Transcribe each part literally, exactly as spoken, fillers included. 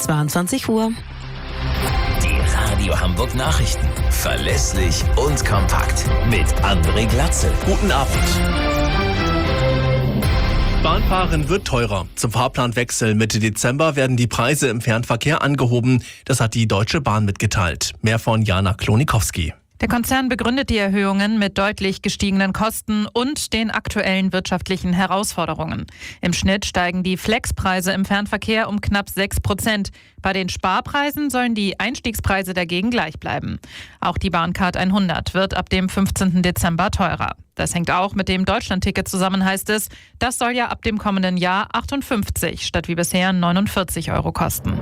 zweiundzwanzig Uhr. Die Radio Hamburg Nachrichten. Verlässlich und kompakt. Mit André Glatzel. Guten Abend. Bahnfahren wird teurer. Zum Fahrplanwechsel Mitte Dezember werden die Preise im Fernverkehr angehoben. Das hat die Deutsche Bahn mitgeteilt. Mehr von Jana Klonikowski. Der Konzern begründet die Erhöhungen mit deutlich gestiegenen Kosten und den aktuellen wirtschaftlichen Herausforderungen. Im Schnitt steigen die Flexpreise im Fernverkehr um knapp sechs Prozent. Bei den Sparpreisen sollen die Einstiegspreise dagegen gleich bleiben. Auch die Bahncard hundert wird ab dem fünfzehnten Dezember teurer. Das hängt auch mit dem Deutschlandticket zusammen, heißt es. Das soll ja ab dem kommenden Jahr achtundfünfzig statt wie bisher neunundvierzig Euro kosten.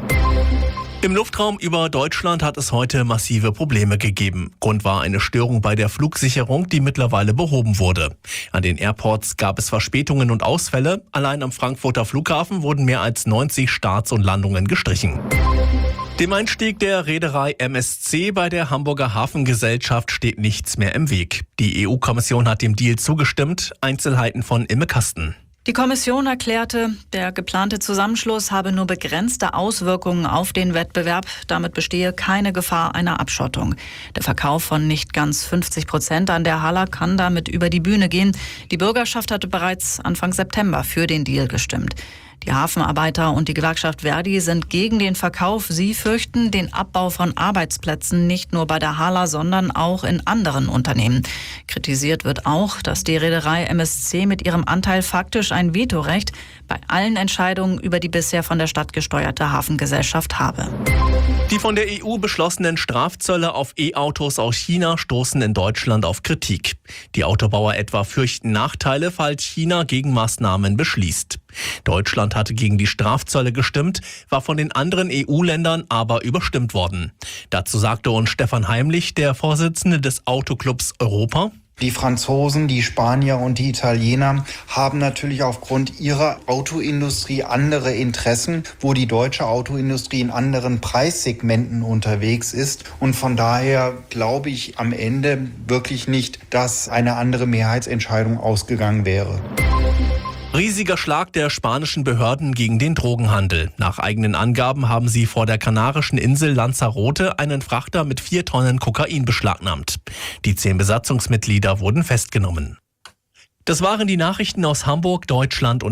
Im Luftraum über Deutschland hat es heute massive Probleme gegeben. Grund war eine Störung bei der Flugsicherung, die mittlerweile behoben wurde. An den Airports gab es Verspätungen und Ausfälle. Allein am Frankfurter Flughafen wurden mehr als neunzig Starts und Landungen gestrichen. Dem Einstieg der Reederei M S C bei der Hamburger Hafengesellschaft steht nichts mehr im Weg. Die E U-Kommission hat dem Deal zugestimmt. Einzelheiten von Imme Kasten. Die Kommission erklärte, der geplante Zusammenschluss habe nur begrenzte Auswirkungen auf den Wettbewerb. Damit bestehe keine Gefahr einer Abschottung. Der Verkauf von nicht ganz fünfzig Prozent an der Hala kann damit über die Bühne gehen. Die Bürgerschaft hatte bereits Anfang September für den Deal gestimmt. Die Hafenarbeiter und die Gewerkschaft Verdi sind gegen den Verkauf. Sie fürchten den Abbau von Arbeitsplätzen nicht nur bei der Hala, sondern auch in anderen Unternehmen. Kritisiert wird auch, dass die Reederei M S C mit ihrem Anteil faktisch ein Vetorecht bei allen Entscheidungen über die bisher von der Stadt gesteuerte Hafengesellschaft habe. Die von der E U beschlossenen Strafzölle auf E-Autos aus China stoßen in Deutschland auf Kritik. Die Autobauer etwa fürchten Nachteile, falls China Gegenmaßnahmen beschließt. Deutschland hatte gegen die Strafzölle gestimmt, war von den anderen E U-Ländern aber überstimmt worden. Dazu sagte uns Stefan Heimlich, der Vorsitzende des Autoclubs Europa: Die Franzosen, die Spanier und die Italiener haben natürlich aufgrund ihrer Autoindustrie andere Interessen, wo die deutsche Autoindustrie in anderen Preissegmenten unterwegs ist. Und von daher glaube ich am Ende wirklich nicht, dass eine andere Mehrheitsentscheidung ausgegangen wäre. Riesiger Schlag der spanischen Behörden gegen den Drogenhandel. Nach eigenen Angaben haben sie vor der kanarischen Insel Lanzarote einen Frachter mit vier Tonnen Kokain beschlagnahmt. Die zehn Besatzungsmitglieder wurden festgenommen. Das waren die Nachrichten aus Hamburg, Deutschland und